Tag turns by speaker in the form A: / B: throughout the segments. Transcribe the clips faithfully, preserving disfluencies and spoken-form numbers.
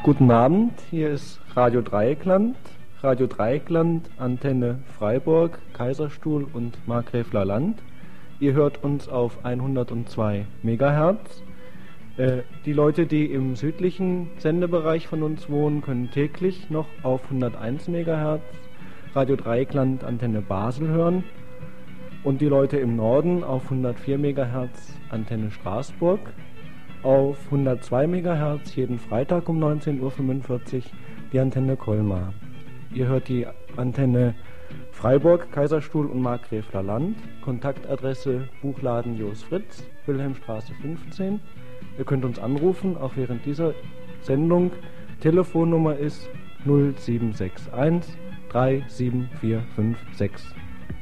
A: Guten Abend, hier ist Radio Dreieckland, Radio Dreieckland, Antenne Freiburg, Kaiserstuhl und Markgräfler Land. Ihr hört uns auf hundertzwei Megahertz. Äh, die Leute, die im südlichen Sendebereich von uns wohnen, können täglich noch auf hunderteins Megahertz Radio Dreieckland, Antenne Basel hören. Und die Leute im Norden auf hundertvier Megahertz Antenne Straßburg. Auf hundertzwei Megahertz jeden Freitag um neunzehn Uhr fünfundvierzig die Antenne Colmar. Ihr hört die Antenne Freiburg, Kaiserstuhl und Markgräfler Land. Kontaktadresse Buchladen Jos Fritz, Wilhelmstraße fünfzehn. Ihr könnt uns anrufen, auch während dieser Sendung. Telefonnummer ist null sieben sechs eins drei sieben vier fünf sechs.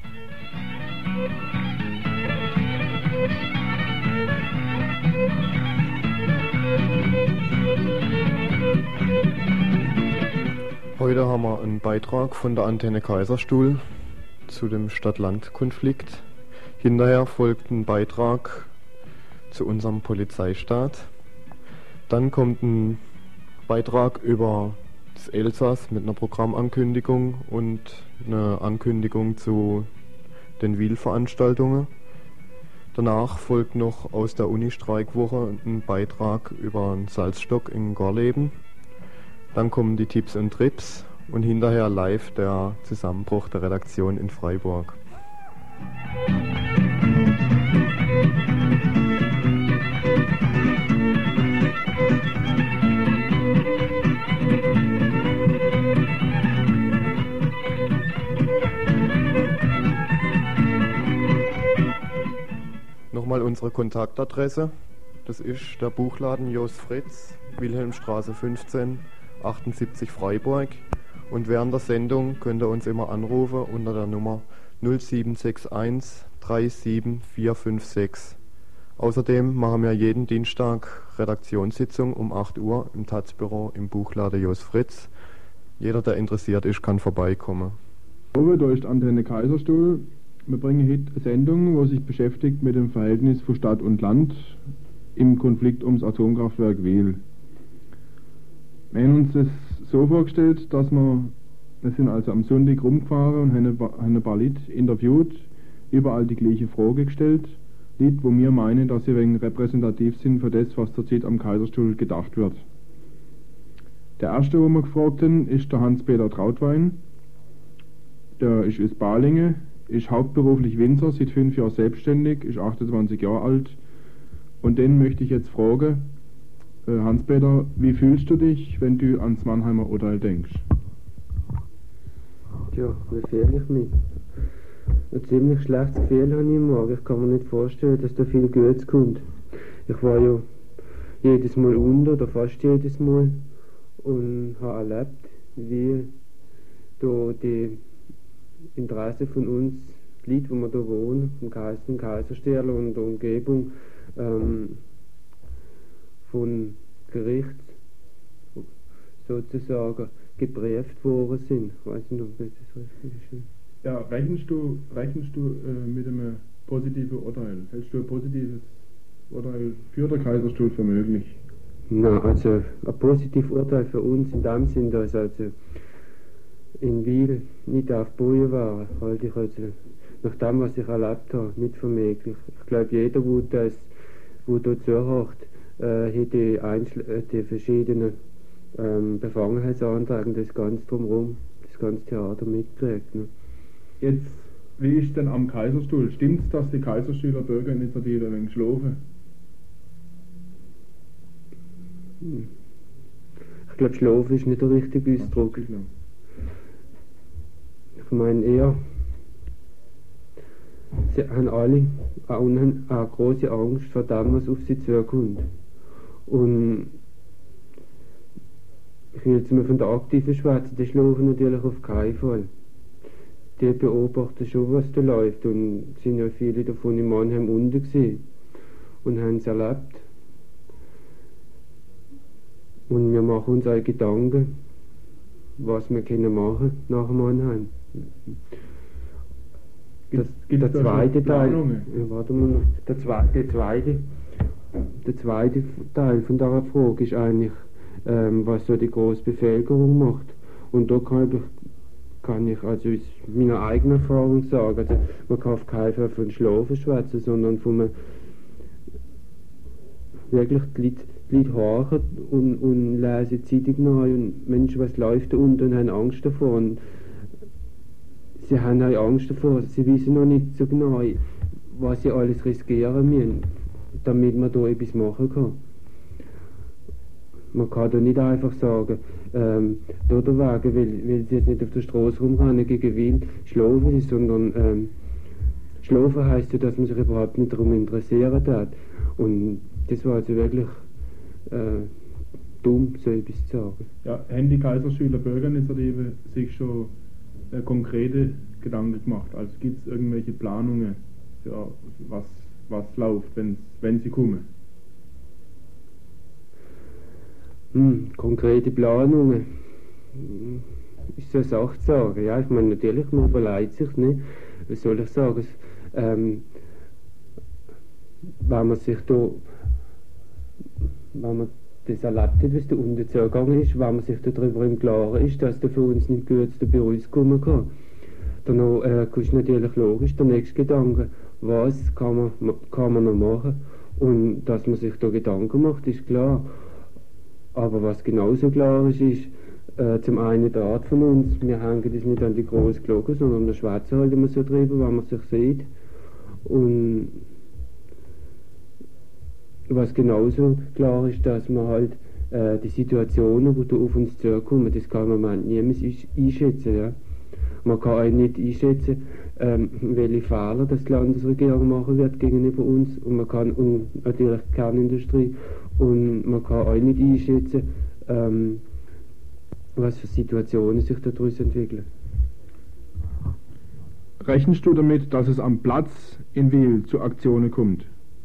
B: Heute haben wir einen Beitrag von der Antenne Kaiserstuhl zu dem Stadt-Land-Konflikt. Hinterher folgt ein Beitrag zu unserem Polizeistaat. Dann kommt ein Beitrag über das Elsass mit einer Programmankündigung und eine Ankündigung zu den Wiel-Veranstaltungen. Danach folgt noch aus der Uni-Streikwoche ein Beitrag über einen Salzstock in Gorleben. Dann kommen die Tipps und Trips und hinterher live der Zusammenbruch der Redaktion in Freiburg. Nochmal unsere Kontaktadresse. Das ist der Buchladen Jos Fritz, Wilhelmstraße fünfzehn, achtundsiebzig Freiburg. Und während der Sendung könnt ihr uns immer anrufen unter der Nummer null sieben sechs eins drei sieben vier fünf sechs. Außerdem machen wir jeden Dienstag Redaktionssitzung um acht Uhr im Taz-Büro im Buchladen Jos Fritz. Jeder, der interessiert ist, kann vorbeikommen.
C: Da ist Antenne Kaiserstuhl. Wir bringen heute eine Sendung, die sich beschäftigt mit dem Verhältnis von Stadt und Land im Konflikt ums Atomkraftwerk Wiel. Wir haben uns das so vorgestellt, dass wir, wir sind also am Sonntag rumgefahren und haben ein paar Leute interviewt, überall die gleiche Frage gestellt. Leute, wo wir meinen, dass sie wegen repräsentativ sind für das, was zurzeit am Kaiserstuhl gedacht wird. Der erste, den wir gefragt haben, ist der Hans-Peter Trautwein. Der ist aus Balingen, ist hauptberuflich Winzer, seit fünf Jahren selbstständig, ist achtundzwanzig Jahre alt. Und den möchte ich jetzt fragen, äh, Hans-Peter, wie fühlst du dich, wenn du ans Mannheimer Urteil denkst?
D: Tja, wie fühle ich mich? Ein ziemlich schlechtes Gefühl habe ich im Magen. Ich kann mir nicht vorstellen, dass da viel Gutes kommt. Ich war ja jedes Mal unter, oder fast jedes Mal, und habe erlebt, wie da die Interesse von uns, die Leute, wo wir da wohnen, im Kaiser, im Kaiserstärl und der Umgebung, ähm, von Gericht sozusagen geprüft worden sind. Ich weiß nicht, ob das richtig ist.
C: Ja, rechnest du, rechnest du äh, mit einem positiven Urteil? Hältst du ein positives Urteil für den Kaiserstuhl für möglich?
D: Na, also ein positives Urteil für uns in dem Sinn, dass also in Wiel nicht auf Boje war, halte ich also nach dem, was ich erlebt habe, nicht für möglich. Ich glaube, jeder, wo das, wo da zuhört, äh, hat die, Einschl äh, die verschiedenen ähm, Befangenheitsanträge, das ganze drumherum, das ganze Theater mitgekriegt. Ne?
C: Jetzt, wie ist denn am Kaiserstuhl? Stimmt es, dass die Kaiserstühler Bürgerinitiative ein wenig schlafen?
D: Hm. Ich glaube, schlafen ist nicht der richtige Ausdruck. Ich meine eher, sie haben alle eine, eine große Angst vor dem, was auf sie zukommt. Und ich will jetzt mal von der aktiven Schwätze, die schlafen natürlich auf keinen Fall. Die beobachten schon, was da läuft, und sind ja viele davon in Mannheim unten gewesen und haben es erlebt. Und wir machen uns auch Gedanken, was wir können machen nach Mannheim. Das, der zweite Teil, ja, warte mal noch, der, zwe, der, zweite, der zweite Teil von dieser Frage ist eigentlich, ähm, was so die große Bevölkerung macht. Und da kann ich, kann ich also aus meiner eigenen Erfahrung sagen, also man kann auf keinen Fall von Schlafen schwätzen, sondern von einem wirklich die Leute, die Leute horchen und, und lesen Zeitung nach und Mensch, was läuft da unten und haben Angst davor. Und sie haben auch Angst davor, sie wissen noch nicht so genau, was sie alles riskieren müssen, damit man da etwas machen kann. Man kann da nicht einfach sagen, ähm, da der Wagen, weil, weil sie jetzt nicht auf der Straße rumrennen gegen Wild, schlafen sie, sondern ähm, schlafen heisst ja, dass man sich überhaupt nicht darum interessieren darf. Und das war also wirklich äh, dumm, so etwas zu sagen.
C: Ja, haben die Kaiserschüler Bürgerinitiative sich schon äh, konkrete Gedanken gemacht? Also gibt es irgendwelche Planungen für was, was läuft, wenn, wenn sie kommen?
D: Hm, konkrete Planungen. Ist so eine Sache zu sagen. Ja, ich meine, natürlich, man überlegt sich, ne? Was soll ich sagen? Ähm, wenn man sich da, wenn man das erlebt hat, was da unten zugegangen ist, wenn man sich darüber im Klaren ist, dass da für uns nicht gut bei uns kommen kann, dann äh, ist natürlich logisch der nächste Gedanke, was kann man, kann man noch machen? Und dass man sich da Gedanken macht, ist klar. Aber was genauso klar ist, ist äh, zum einen der Art von uns, wir hängen das nicht an die große Glocke, sondern wir schwätzen halt immer so drüber, wenn man sich sieht. Und was genauso klar ist, dass man halt äh, die Situationen, die da auf uns zukommen, das kann man niemals einschätzen. Ja? Man kann auch nicht einschätzen, ähm, welche Fehler das die Landesregierung machen wird gegenüber uns, und man kann, und natürlich die Kernindustrie, und man kann auch nicht einschätzen, ähm, was für Situationen sich daraus entwickeln.
C: Rechnest du damit, dass es am Platz in Wil zu Aktionen kommt?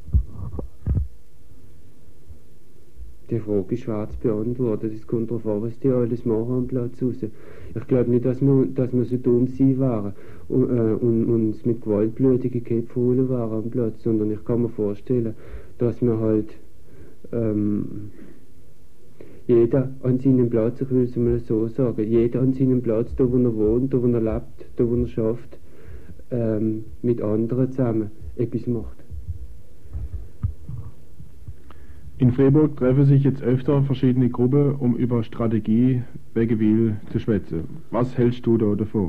D: Die Frage ist schwer zu beantworten. Es kommt darauf an, was die alles machen am Platz raus. Ich glaube nicht, dass wir, dass wir so dumm sein waren und, äh, und uns mit gewaltblütigen Köpfen holen waren am Platz, sondern ich kann mir vorstellen, dass wir halt ähm, jeder an seinem Platz, ich will es mal so sagen, jeder an seinem Platz, da wo er wohnt, da wo er lebt, da wo er schafft, ähm, mit anderen zusammen etwas macht.
C: In Freiburg treffen sich jetzt öfter verschiedene Gruppen, um über Strategie wegen Wil zu schwätzen. Was hältst du da davon?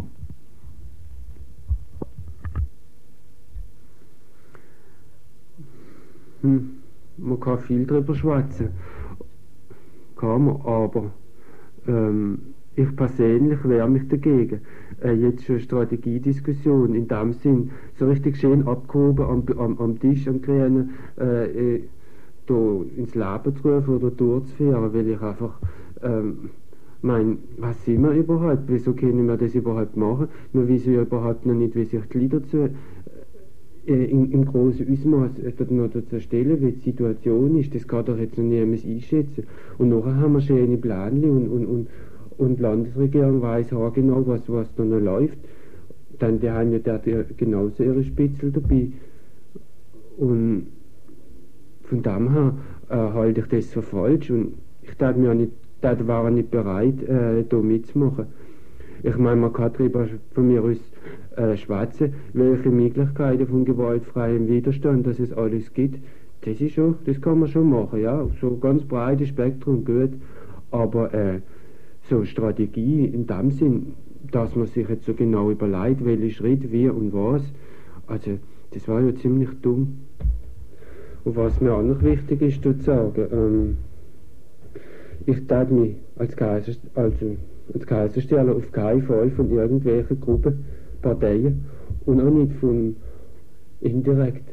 D: Hm, man kann viel darüber schwätzen. Kann man, aber ähm, ich persönlich wehre mich dagegen. Äh, jetzt schon Strategiediskussion in dem Sinn, so richtig schön abgehoben am, am, am Tisch, am Grünen, äh, äh, da ins Leben zu rufen oder durchzuführen, weil ich einfach ähm, mein, was sind wir überhaupt? Wieso können wir das überhaupt machen? Wir wissen ja überhaupt noch nicht, wie sich die Leute dazu äh, in, im grossen Ausmaß äh, noch dazu stellen, wie die Situation ist. Das kann doch jetzt noch niemand einschätzen. Und nachher haben wir schöne Pläne und, und, und, und die Landesregierung weiss genau, was, was da noch läuft. Dann die haben ja da genauso ihre Spitzel dabei. Und von dem her äh, halte ich das für falsch und ich tat mir nicht, tat war nicht bereit, äh, da mitzumachen. Ich meine, man kann darüber von mir aus äh, schwätzen, welche Möglichkeiten von gewaltfreiem Widerstand, dass es alles gibt. Das ist schon, das kann man schon machen, ja, so ganz breites Spektrum, gut. Aber äh, so Strategie in dem Sinn, dass man sich jetzt so genau überlegt, welche Schritt, wie und was, also das war ja ziemlich dumm. Und was mir auch noch wichtig ist zu sagen, ähm, ich darf mich als, Kaiser, also als Kaisersteller auf keinen Fall von irgendwelchen Gruppen, Parteien und auch nicht von indirekt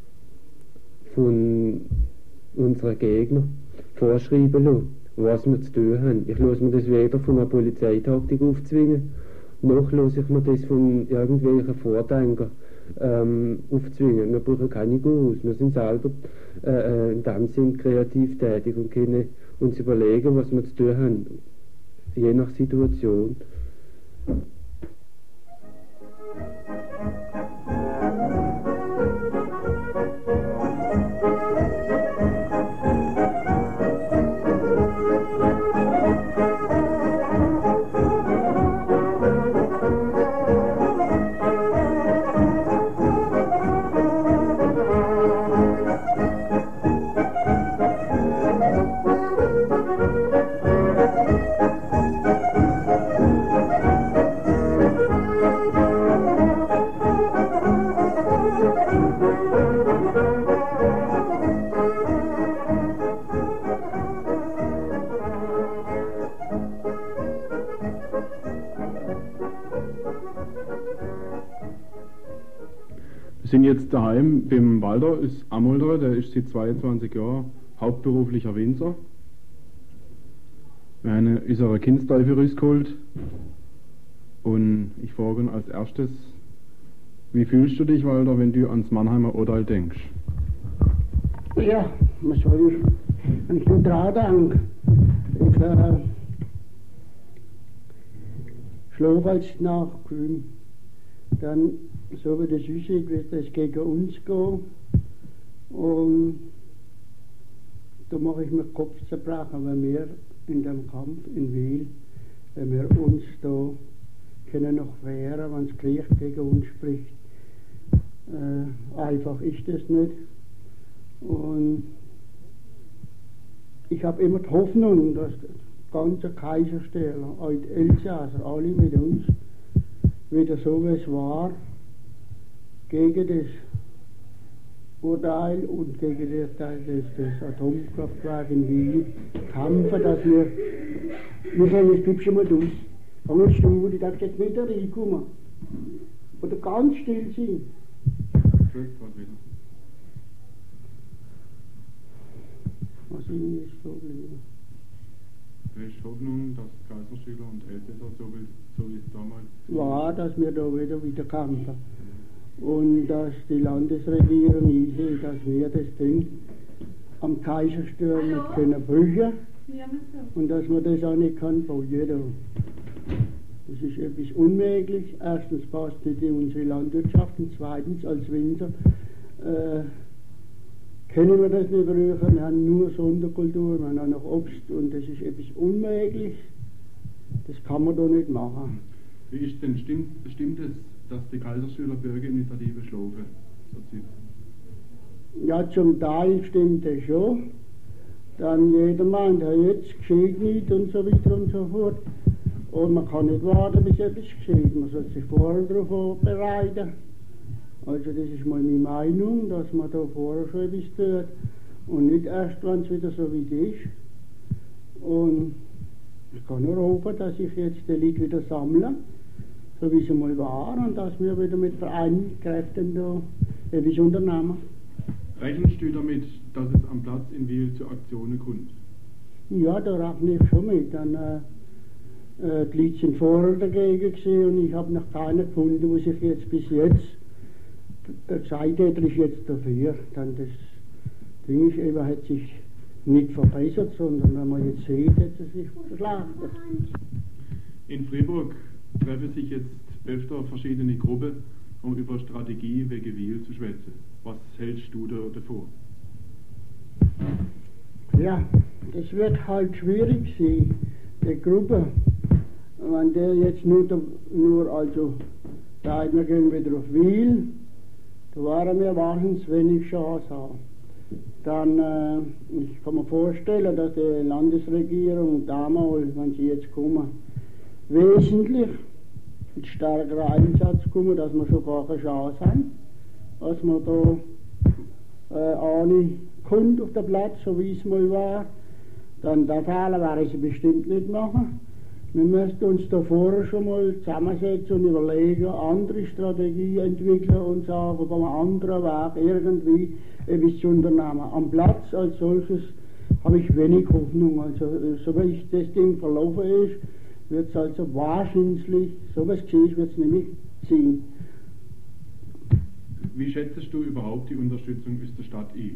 D: von unseren Gegnern vorschreiben lassen, was wir zu tun haben. Ich lasse mir das weder von einer Polizeitaktik aufzwingen, noch lasse ich mir das von irgendwelchen Vordenkern ähm, aufzwingen. Wir brauchen keine Gurus, wir sind selber äh, in dem Sinn kreativ tätig und können uns überlegen, was wir zu tun haben, je nach Situation.
C: sind jetzt daheim beim Walter, ist Amolder, der ist seit zweiundzwanzig Jahren hauptberuflicher Winzer. Wir haben unsere Kindsteufel rausgeholt und ich frage ihn als erstes, wie fühlst du dich, Walter, wenn du ans Mannheimer Urteil denkst?
E: Ja, was soll ich? Wenn ich nur dran denke, ich äh, schlafe als nachgrün, dann, so wie das aussieht, wird das gegen uns gehen und da mache ich mir den Kopf zerbrechen, wenn wir in dem Kampf in Wil, wenn wir uns da können noch wehren, wenn das Krieg gegen uns spricht. Äh, einfach ist das nicht. Und ich habe immer die Hoffnung, dass das ganze Kaiserstähler, auch die Elsasser, alle mit uns, wieder so wie es war, gegen das Urteil und gegen das, das, das Atomkraftwerk in Wien kämpfen, dass wir, wir sagen, jetzt bleibst du mal durch. Aber du, ich darf jetzt nicht da reinkommen. Oder ganz still sein. Was ist jetzt so geblieben?
C: Du hast Hoffnung, dass Kaiserstühler und Elsässer, so wie, so wie es damals
E: war, dass wir da wieder, wieder kämpfen. Und dass die Landesregierung einsieht, dass wir das Ding am Kaiserstuhl nicht können brüchen und dass man das auch nicht kann bauen. Das ist etwas unmöglich. Erstens passt nicht in unsere Landwirtschaft und zweitens als Winzer äh, können wir das nicht brüchen. Wir haben nur Sonderkultur, wir haben auch noch Obst und das ist etwas unmöglich. Das kann man doch nicht machen.
C: Wie ist denn, stimmt, stimmt es, dass die Kaiserstühler Bürgerinitiative schlafen?
E: Ja, zum Teil stimmt das schon. Dann jeder meint, ja, jetzt geschieht nicht und so weiter und so fort. Und man kann nicht warten, bis etwas geschieht. Man soll sich vorher darauf vorbereiten. Also das ist mal meine Meinung, dass man da vorher schon etwas tut und nicht erst, wenn es wieder so weit ist. Und ich kann nur hoffen, dass ich jetzt die Leute wieder sammle, so wie es einmal war, und dass wir wieder mit vereinten Kräften da etwas unternehmen.
C: Rechnest du damit, dass es am Platz in Wil zu Aktionen kommt?
E: Ja, da rechne ich schon mit. Dann, äh, äh, die Leute sind vorher dagegen gewesen und ich habe noch keinen gefunden, wo sich jetzt bis jetzt der Zeitäter ist jetzt dafür. Dann das Ding ist eben, hat sich nicht verbessert, sondern wenn man jetzt sieht, hat es sich verschlechtert.
C: In Fribourg treffen sich jetzt öfter verschiedene Gruppen, um über Strategie wegen Wil zu schwätzen. Was hältst du da davon?
E: Ja, das wird halt schwierig sein, die Gruppe. Wenn der jetzt nur, nur also sagt, wir gehen wieder auf Wil, da waren wir wahnsinnig wenig Chance haben. Dann, äh, ich kann mir vorstellen, dass die Landesregierung damals, wenn sie jetzt kommen, wesentlich mit stärkerer Einsatz kommen, dass wir schon gar keine Chance haben, dass man da äh, alle kommt auf den Platz, so wie es mal war. Dann der Fehler werde ich bestimmt nicht machen. Wir müssen uns da vorher schon mal zusammensetzen und überlegen, andere Strategie entwickeln und sagen, auf einem anderen Weg irgendwie etwas zu unternehmen. Am Platz als solches habe ich wenig Hoffnung. Also, so wie ich das Ding verlaufen ist, wird es also wahrscheinlich, so wie es geschieht, wird es nämlich ziehen.
C: Wie schätzt du überhaupt die Unterstützung aus der Stadt ein?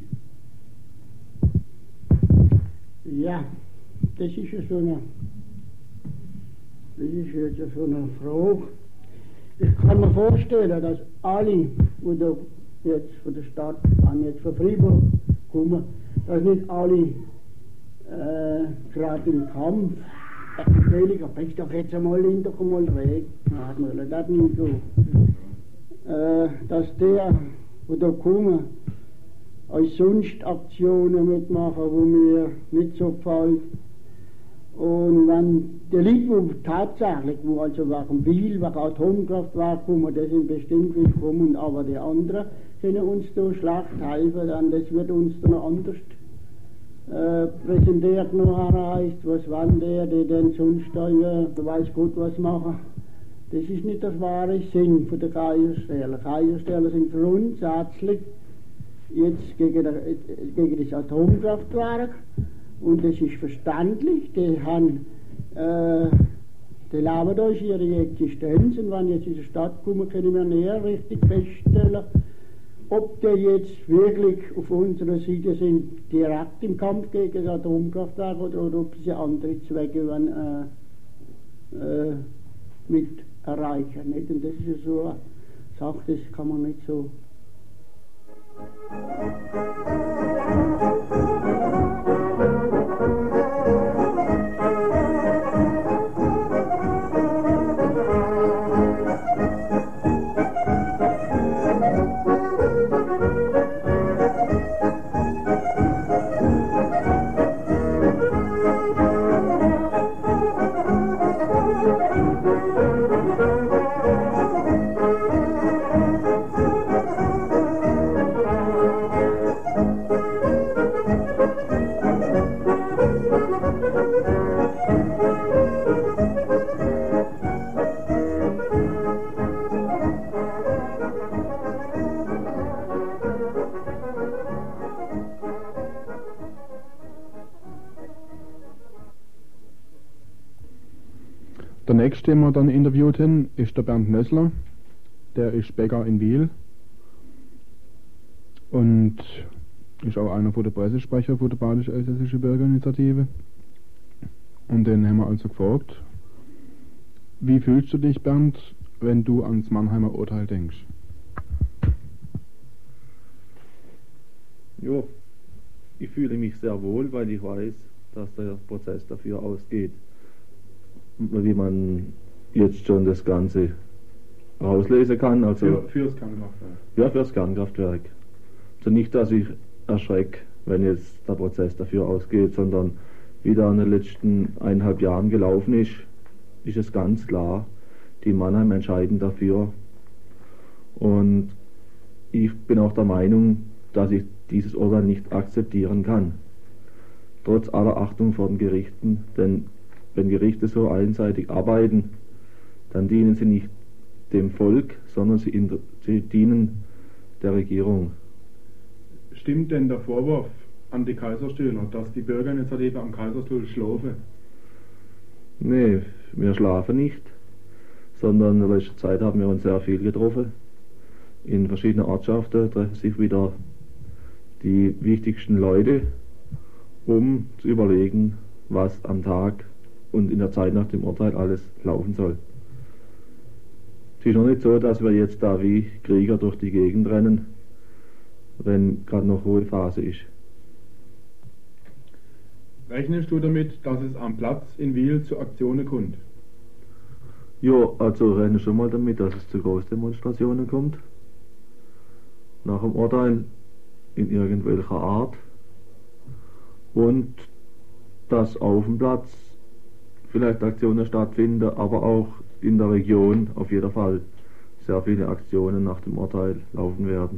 E: Ja, das ist ja so eine, das ist jetzt so eine Frage. Ich kann mir vorstellen, dass alle, die da jetzt von der Stadt, an jetzt von Fribourg kommen, dass nicht alle äh, gerade im Kampf, Heiliger, brech doch jetzt einmal hin, doch einmal weg. Nein, Müller, das nicht so. Äh, dass der, die da kommen, als sonst Aktionen mitmachen, wo mir nicht so gefällt. Und wenn die Leute, die tatsächlich, wo also wegen Wil, wegen Atomkraftwerk kommen, das sind bestimmt willkommen, aber die anderen können uns da schlecht helfen, dann das wird uns dann anders äh, präsentiert noch heißt, was wollen der, die denn sonst da, ja, weiß Gott was machen. Das ist nicht der wahre Sinn von der Kaiserstelle. Kaiserstellen sind grundsätzlich jetzt gegen, der, gegen das Atomkraftwerk und das ist verständlich. Die haben, äh, die leben durch ihre Existenz und wenn jetzt in die Stadt kommen, können wir näher richtig feststellen, ob die jetzt wirklich auf unserer Seite sind, direkt im Kampf gegen das Atomkraftwerk oder, oder ob sie andere Zwecke wollen, äh, äh, mit erreichen. Nicht? Und das ist ja so eine Sache, das kann man nicht so.
C: Der nächste, den wir dann interviewt haben, ist der Bernd Nössler. Der ist Bäcker in Wiel und ist auch einer von der Pressesprecher von der Badisch-Elsässischen Bürgerinitiative. Und den haben wir also gefragt, wie fühlst du dich, Bernd, wenn du ans Mannheimer Urteil denkst?
F: Ja, ich fühle mich sehr wohl, weil ich weiß, dass der Prozess dafür ausgeht, wie man jetzt schon das Ganze rauslesen kann. Also
C: Für, fürs Kernkraftwerk?
F: Ja, fürs Kernkraftwerk. Also nicht, dass ich erschrecke, wenn jetzt der Prozess dafür ausgeht, sondern wie da in den letzten eineinhalb Jahren gelaufen ist, ist es ganz klar, die Mannheim entscheiden dafür. Und ich bin auch der Meinung, dass ich dieses Urteil nicht akzeptieren kann. Trotz aller Achtung vor den Gerichten, denn wenn Gerichte so einseitig arbeiten, dann dienen sie nicht dem Volk, sondern sie, sie dienen der Regierung.
C: Stimmt denn der Vorwurf an die Kaiserstühler, dass die Bürgerinitiative am Kaiserstuhl schlafe?
F: Nee, wir schlafen nicht, sondern in der letzten Zeit haben wir uns sehr viel getroffen. In verschiedenen Ortschaften treffen sich wieder die wichtigsten Leute, um zu überlegen, was am Tag und in der Zeit nach dem Urteil alles laufen soll. Es ist noch nicht so, dass wir jetzt da wie Krieger durch die Gegend rennen, wenn gerade noch hohe Phase ist.
C: Rechnest du damit, dass es am Platz in Wiel zu Aktionen kommt?
F: Ja, also rechne schon mal damit, dass es zu Großdemonstrationen kommt. Nach dem Urteil in irgendwelcher Art. Und dass auf dem Platz vielleicht Aktionen stattfinden, aber auch in der Region auf jeden Fall sehr viele Aktionen nach dem Urteil laufen werden.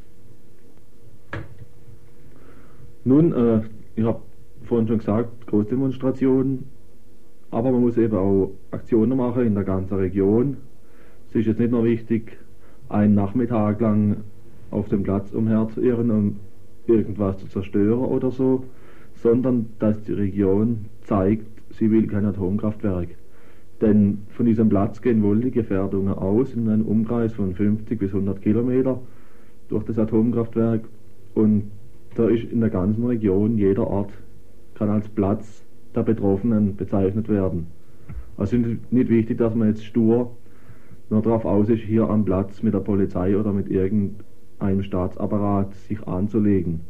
F: Nun, äh, ich habe vorhin schon gesagt, Großdemonstrationen, aber man muss eben auch Aktionen machen in der ganzen Region. Es ist jetzt nicht nur wichtig, einen Nachmittag lang auf dem Platz umherzuirren, um irgendwas zu zerstören oder so, sondern dass die Region zeigt, sie will kein Atomkraftwerk. Denn von diesem Platz gehen wohl die Gefährdungen aus in einem Umkreis von fünfzig bis hundert Kilometer durch das Atomkraftwerk, und da ist in der ganzen Region, jeder Ort kann als Platz der Betroffenen bezeichnet werden. Also es ist nicht wichtig, dass man jetzt stur nur darauf aus ist, hier am Platz mit der Polizei oder mit irgendeinem Staatsapparat sich anzulegen.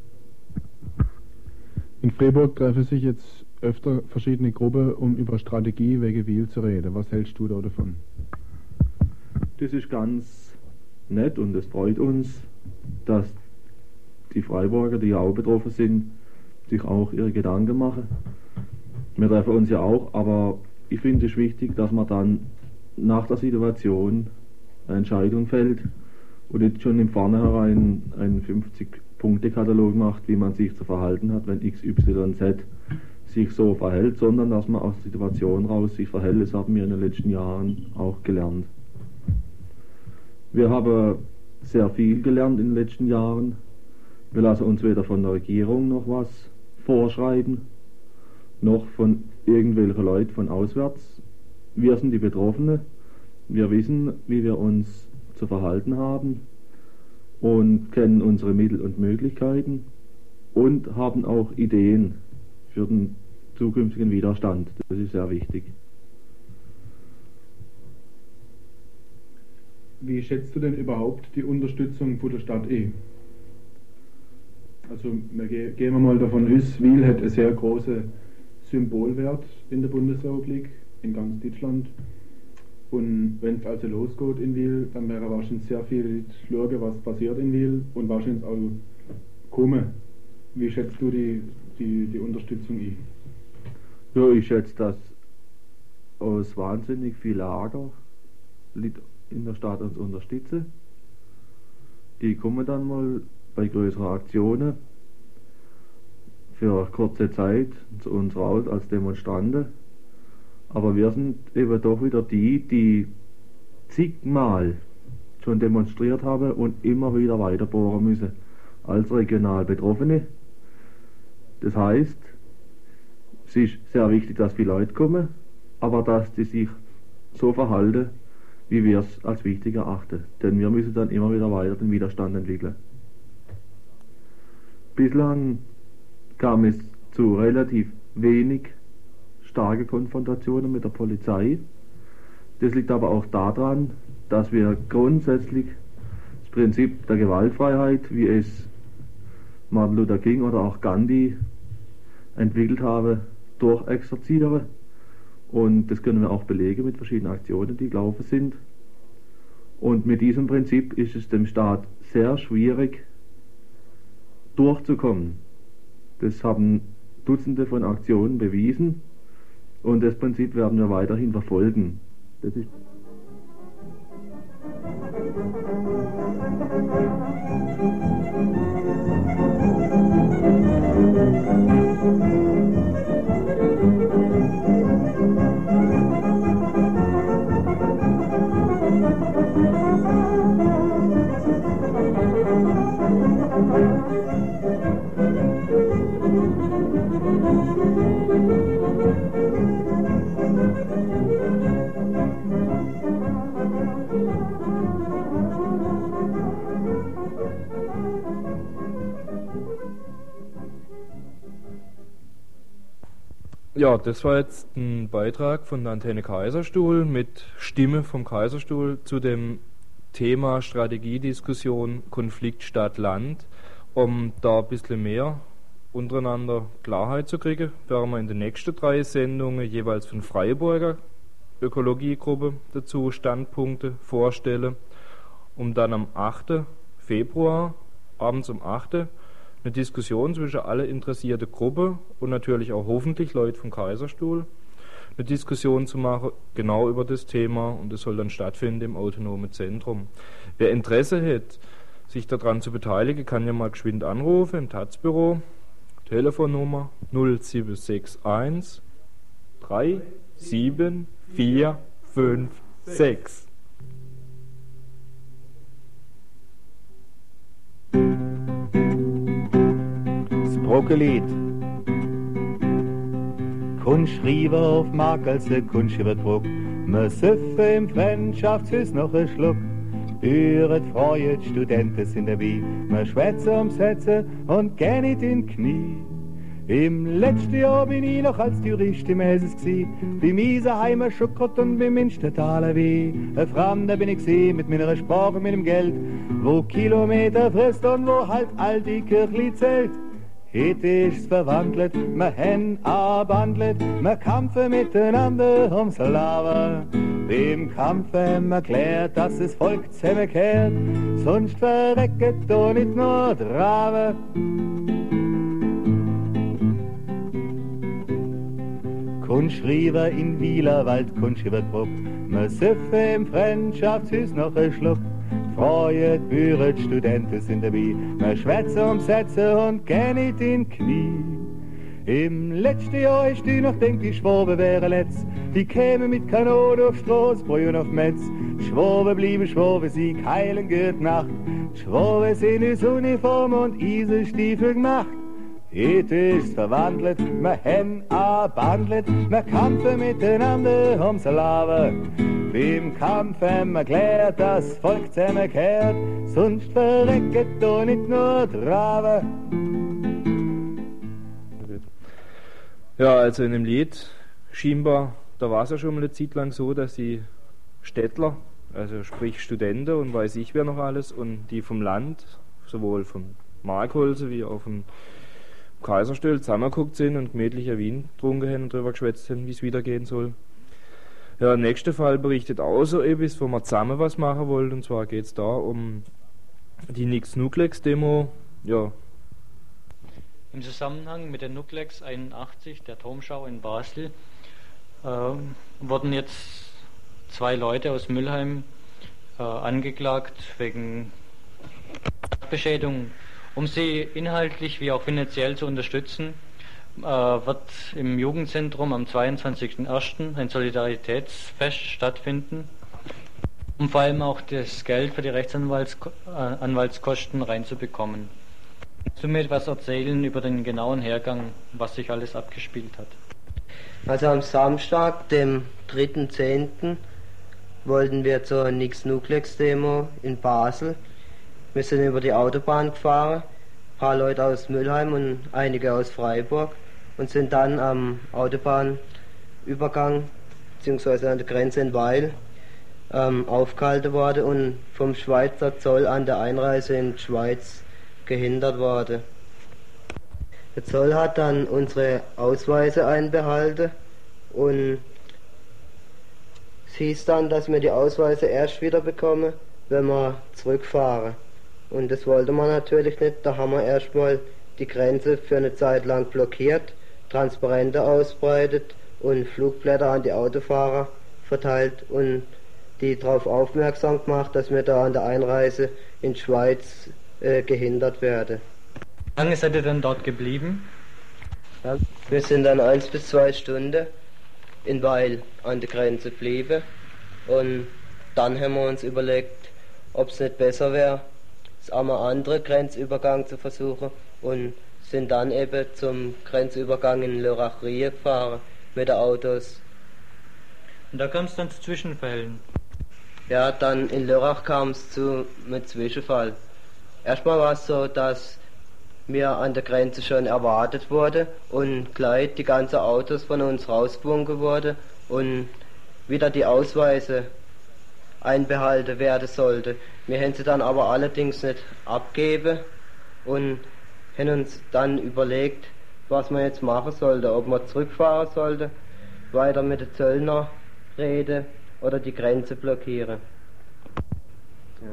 C: In Freiburg treffen sich jetzt öfter verschiedene Gruppen, um über Strategie wegen Wiel zu reden. Was hältst du da davon?
F: Das ist ganz nett und es freut uns, dass die Freiburger, die ja auch betroffen sind, sich auch ihre Gedanken machen. Wir treffen uns ja auch, aber ich finde es wichtig, dass man dann nach der Situation eine Entscheidung fällt und nicht schon im Vornherein einen fünfzig Punkte Katalog macht, wie man sich zu verhalten hat, wenn X Y Z sich so verhält, sondern dass man aus der Situation raus sich verhält. Das haben wir in den letzten Jahren auch gelernt. Wir haben sehr viel gelernt in den letzten Jahren. Wir lassen uns weder von der Regierung noch was vorschreiben, noch von irgendwelchen Leuten von auswärts. Wir sind die Betroffenen. Wir wissen, wie wir uns zu verhalten haben und kennen unsere Mittel und Möglichkeiten und haben auch Ideen für den zukünftigen Widerstand. Das ist sehr wichtig.
C: Wie schätzt du denn überhaupt die Unterstützung von der Stadt E? Also wir ge gehen wir mal davon aus, Wil hat einen sehr großen Symbolwert in der Bundesrepublik, in ganz Deutschland. Und wenn es also losgeht in Wil, dann wäre wahrscheinlich sehr viel schauen, was passiert in Wil und wahrscheinlich auch kommen. Wie schätzt du die, die, die Unterstützung ein?
F: Ja, ich schätze, dass aus wahnsinnig viel Lager in der Stadt uns unterstützen. Die kommen dann mal bei größeren Aktionen für kurze Zeit zu uns raus als Demonstranten. Aber wir sind eben doch wieder die, die zigmal schon demonstriert haben und immer wieder weiterbohren müssen als regional Betroffene. Das heißt, es ist sehr wichtig, dass viele Leute kommen, aber dass die sich so verhalten, wie wir es als wichtig erachten. Denn wir müssen dann immer wieder weiter den Widerstand entwickeln. Bislang kam es zu relativ wenig starke Konfrontationen mit der Polizei. Das liegt aber auch daran, dass wir grundsätzlich das Prinzip der Gewaltfreiheit, wie es Martin Luther King oder auch Gandhi entwickelt haben, durchexerzieren. Und das können wir auch belegen mit verschiedenen Aktionen, die gelaufen sind. Und mit diesem Prinzip ist es dem Staat sehr schwierig, durchzukommen. Das haben Dutzende von Aktionen bewiesen. Und das Prinzip werden wir weiterhin verfolgen. Das ist
G: Ja, das war jetzt ein Beitrag von der Antenne Kaiserstuhl mit Stimme vom Kaiserstuhl zu dem Thema Strategiediskussion Konflikt Stadt-Land. Um da ein bisschen mehr untereinander Klarheit zu kriegen, werden wir in den nächsten drei Sendungen jeweils von Freiburger Ökologiegruppe dazu Standpunkte vorstellen, um dann am achten Februar, abends um acht eine Diskussion zwischen alle interessierte Gruppe und natürlich auch hoffentlich Leute vom Kaiserstuhl, eine Diskussion zu machen, genau über das Thema, und das soll dann stattfinden im Autonomen Zentrum. Wer Interesse hat, sich daran zu beteiligen, kann ja mal geschwind anrufen im Taz-Büro, Telefonnummer null sieben sechs eins drei sieben vier fünf sechs.
H: Brokkelied. Kunst Rieber auf Markelse, Kunst über Druck. Me süffe im Freundschaftshüs noch ein Schluck. Üret, freuet, Studenten sind dabei. Me schwätze um Sätze und geh nicht in Knie. Im letzten Jahr bin ich noch als Tourist im Elsass gsi. Beim Isenheimer Schuckert und beim Münstertaler Weh. Ein Fremder bin ich gsi mit meiner Sprache und mit dem Geld. Wo Kilometer frisst und wo halt all die Kirchli zählt. Heute ist's verwandelt, wir hen abwandelt, wir kämpfen miteinander ums Leben. Beim Kampf haben wir klärt, dass das Volk zusammenkehrt, sonst verrecket da nicht nur Drabe. Kunst Rieber in Wielerwald, Kunst über Druck, wir süffe im Freundschaftshüs noch ein Schluck. Freuet, büret, Studenten sind dabei, wir schwätzen um Sätze und gehen nicht in Knie. Im letzten Jahr ist die noch denkt, die Schwaben wären letzt. Die kämen mit Kanonen auf Straßbrühe und auf Metz. Schwaben blieben Schwaben, sie keilen gute Nacht. Schwaben sind aus Uniform und Eisenstiefel gemacht. Heute ist verwandelt, wir haben abhandelt, wir kämpfen miteinander ums Leben. Beim Kampf haben wir klärt, dass das Volk zusammenkehrt, sonst verrecket da nicht nur Trave.
G: Ja, also in dem Lied, scheinbar, da war es ja schon mal eine Zeit lang so, dass die Städtler, also sprich Studenten und weiß ich wer noch alles, und die vom Land, sowohl vom Markholze wie auch vom Kaiserstuhl zusammengeguckt sind und gemütlicher Wien getrunken haben und darüber geschwätzt haben, wie es weitergehen soll. Ja, der nächste Fall berichtet auch so etwas, wo wir zusammen was machen wollen, und zwar geht es da um die Nix Nuklex Demo. Ja.
I: Im Zusammenhang mit der Nuklex einundachtzig, der Turmschau in Basel, äh, wurden jetzt zwei Leute aus Mülheim äh, angeklagt wegen Beschädigung. Um sie inhaltlich wie auch finanziell zu unterstützen, äh, wird im Jugendzentrum am zweiundzwanzigsten ersten ein Solidaritätsfest stattfinden, um vor allem auch das Geld für die Rechtsanwaltskosten reinzubekommen. Kannst du mir etwas erzählen über den genauen Hergang, was sich alles abgespielt hat?
J: Also am Samstag, dem dritten zehnten wollten wir zur Nix Nuklex Demo in Basel. Wir sind über die Autobahn gefahren, ein paar Leute aus Mülheim und einige aus Freiburg, und sind dann am Autobahnübergang bzw. an der Grenze in Weil ähm, aufgehalten worden und vom Schweizer Zoll an der Einreise in die Schweiz gehindert worden. Der Zoll hat dann unsere Ausweise einbehalten und es hieß dann, dass wir die Ausweise erst wieder bekommen, wenn wir zurückfahren. Und das wollte man natürlich nicht, da haben wir erstmal die Grenze für eine Zeit lang blockiert, Transparente ausbreitet und Flugblätter an die Autofahrer verteilt und die darauf aufmerksam gemacht, dass wir da an der Einreise in die Schweiz äh, gehindert werden.
I: Wie lange seid ihr denn dort geblieben?
J: Ja, wir sind dann eins bis zwei Stunden in Weil an der Grenze geblieben und dann haben wir uns überlegt, ob es nicht besser wäre, es am anderen Grenzübergang zu versuchen, und sind dann eben zum Grenzübergang in Lörrach-Rie gefahren mit den Autos.
I: Und da kam es dann zu Zwischenfällen?
J: Ja, dann in Lörrach kam es zu einem Zwischenfall. Erstmal war es so, dass mir an der Grenze schon erwartet wurde und gleich die ganzen Autos von uns rausgewunken wurde und wieder die Ausweise einbehalten werden sollte. Wir haben sie dann aber allerdings nicht abgeben und haben uns dann überlegt, was man jetzt machen sollte, ob man zurückfahren sollte, weiter mit den Zöllner reden oder die Grenze blockieren. Ja.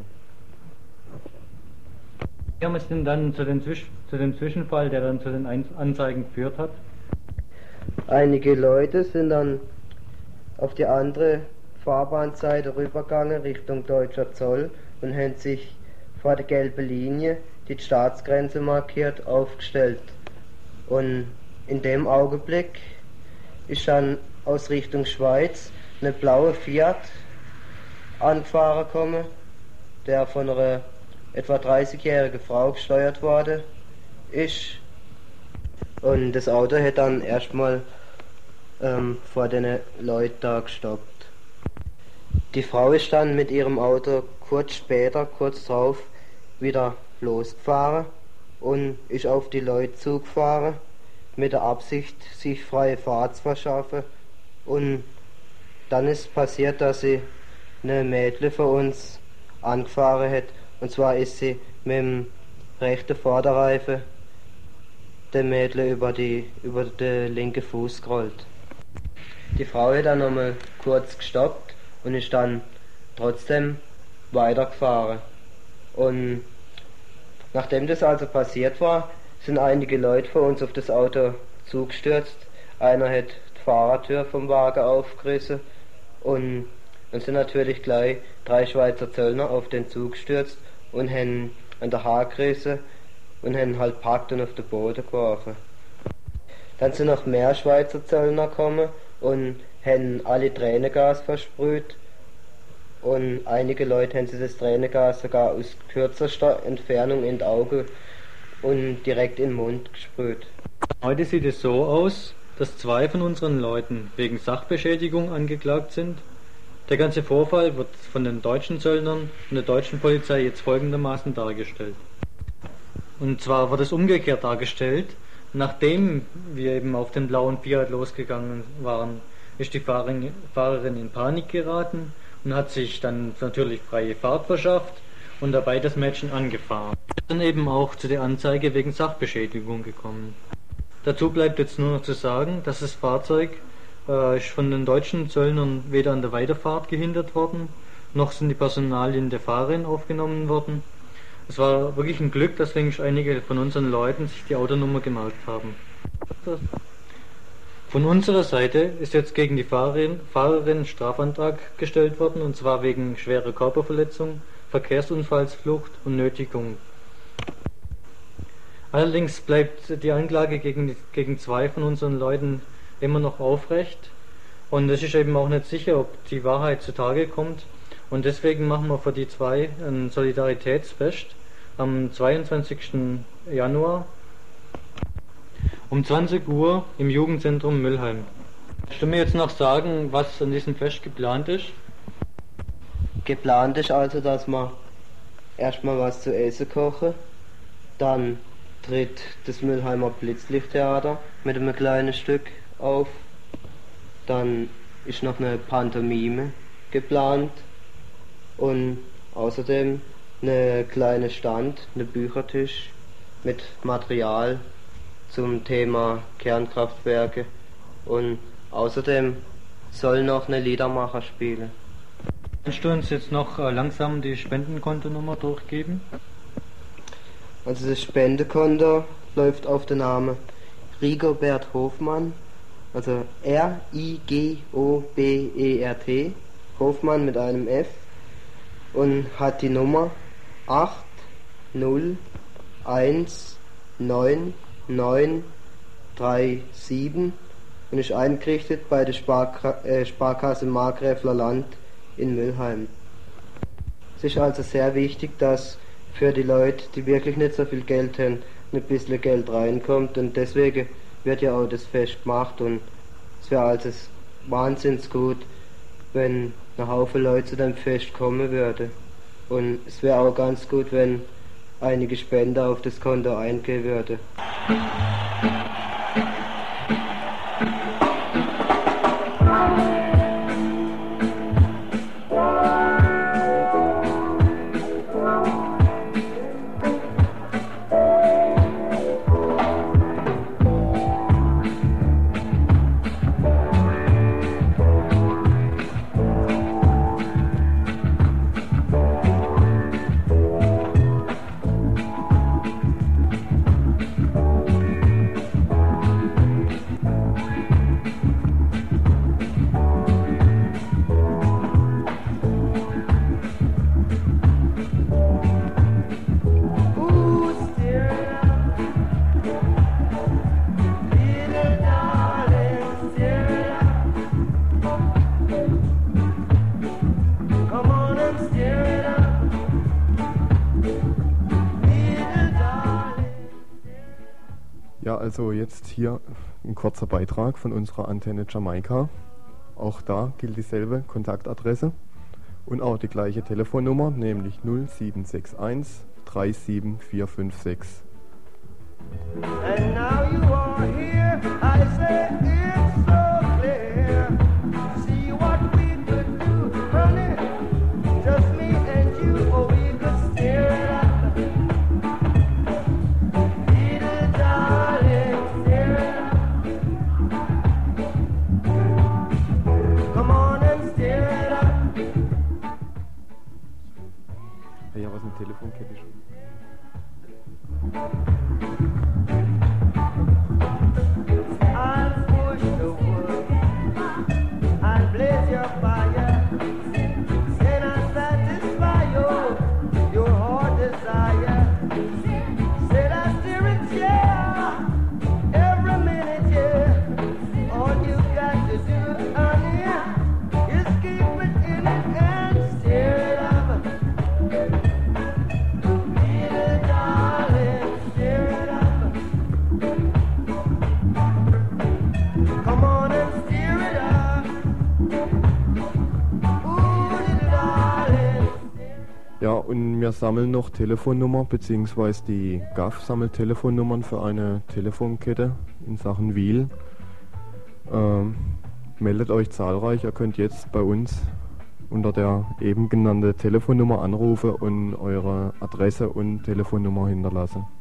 I: Wie kam es denn dann zu, den Zwisch zu dem Zwischenfall, der dann zu den Ein Anzeigen geführt hat?
J: Einige Leute sind dann auf die andere Fahrbahnseite rübergegangen, Richtung Deutscher Zoll, und haben sich vor der gelben Linie, die die Staatsgrenze markiert, aufgestellt. Und in dem Augenblick ist dann aus Richtung Schweiz eine blaue Fiat angefahren gekommen, der von einer etwa dreißigjährigen Frau gesteuert worden ist. Und das Auto hat dann erstmal ähm, vor den Leuten da gestoppt. Die Frau ist dann mit ihrem Auto kurz später, kurz drauf, wieder losgefahren und ist auf die Leute zugefahren, mit der Absicht, sich freie Fahrt zu verschaffen. Und dann ist passiert, dass sie eine Mädle für uns angefahren hat. Und zwar ist sie mit dem rechten Vorderreifen der Mädle über, die, über den linken Fuß gerollt. Die Frau hat dann nochmal kurz gestoppt und ist dann trotzdem weitergefahren. Und nachdem das also passiert war, sind einige Leute von uns auf das Auto zugestürzt. Einer hat die Fahrertür vom Wagen aufgerissen und dann sind natürlich gleich drei Schweizer Zöllner auf den Zug gestürzt und haben an der Haar gerissen und haben halt packt und auf den Boden geworfen. Dann sind noch mehr Schweizer Zöllner gekommen und haben alle Tränengas versprüht. Und einige Leute haben sich das Tränengas sogar aus kürzester Entfernung in die Augen und direkt in den Mund gesprüht.
I: Heute sieht es so aus, dass zwei von unseren Leuten wegen Sachbeschädigung angeklagt sind. Der ganze Vorfall wird von den deutschen Zöllnern und der deutschen Polizei jetzt folgendermaßen dargestellt. Und zwar wird es umgekehrt dargestellt. Nachdem wir eben auf den blauen Fiat losgegangen waren, ist die Fahrerin, Fahrerin in Panik geraten und hat sich dann natürlich freie Fahrt verschafft und dabei das Mädchen angefahren. Ist dann eben auch zu der Anzeige wegen Sachbeschädigung gekommen. Dazu bleibt jetzt nur noch zu sagen, dass das Fahrzeug äh, ist von den deutschen Zöllnern weder an der Weiterfahrt gehindert worden, noch sind die Personalien der Fahrerin aufgenommen worden. Es war wirklich ein Glück, dass wenigstens einige von unseren Leuten sich die Autonummer gemerkt haben. Von unserer Seite ist jetzt gegen die Fahrerin, Fahrerin Strafantrag gestellt worden, und zwar wegen schwerer Körperverletzung, Verkehrsunfallsflucht und Nötigung. Allerdings bleibt die Anklage gegen, gegen zwei von unseren Leuten immer noch aufrecht und es ist eben auch nicht sicher, ob die Wahrheit zutage kommt, und deswegen machen wir für die zwei ein Solidaritätsfest am zweiundzwanzigsten Januar um zwanzig Uhr im Jugendzentrum Mülheim. Kannst du mir jetzt noch sagen, was an diesem Fest geplant ist?
J: Geplant ist also, dass wir erstmal was zu essen kochen, dann tritt das Mülheimer Blitzlichttheater mit einem kleinen Stück auf, dann ist noch eine Pantomime geplant und außerdem eine kleine Stand, eine Büchertisch mit Material zum Thema Kernkraftwerke, und außerdem soll noch eine Liedermacher spielen.
I: Kannst du uns jetzt noch äh, langsam die Spendenkontonummer durchgeben?
J: Also das Spendekonto läuft auf den Namen Rigobert Hofmann, also R I G O B E R T, Hofmann mit einem F, und hat die Nummer acht null eins neun neun drei sieben und ist eingerichtet bei der Spark äh, Sparkasse Markgräfler Land in Mülheim. Es ist also sehr wichtig, dass für die Leute, die wirklich nicht so viel Geld haben, ein bisschen Geld reinkommt, und deswegen wird ja auch das Fest gemacht, und es wäre also wahnsinnig gut, wenn ein Haufen Leute zu dem Fest kommen würde, und es wäre auch ganz gut, wenn einige Spender auf das Konto eingehen würde.
B: Ja, also jetzt hier ein kurzer Beitrag von unserer Antenne Jamaika. Auch da gilt dieselbe Kontaktadresse und auch die gleiche Telefonnummer, nämlich null sieben sechs eins drei sieben vier fünf sechs.
K: And now you are here, I say it's so clear. See what we could do, honey, just me and you, or we could steer it up. Little darling, steer it up. Come on and steer it up.
B: Ja, was mit Telefonkette schon. Ja, und wir sammeln noch Telefonnummer, beziehungsweise die G A F sammelt Telefonnummern für eine Telefonkette in Sachen Wil. Ähm, meldet euch zahlreich, ihr könnt jetzt bei uns unter der eben genannten Telefonnummer anrufen und eure Adresse und Telefonnummer hinterlassen.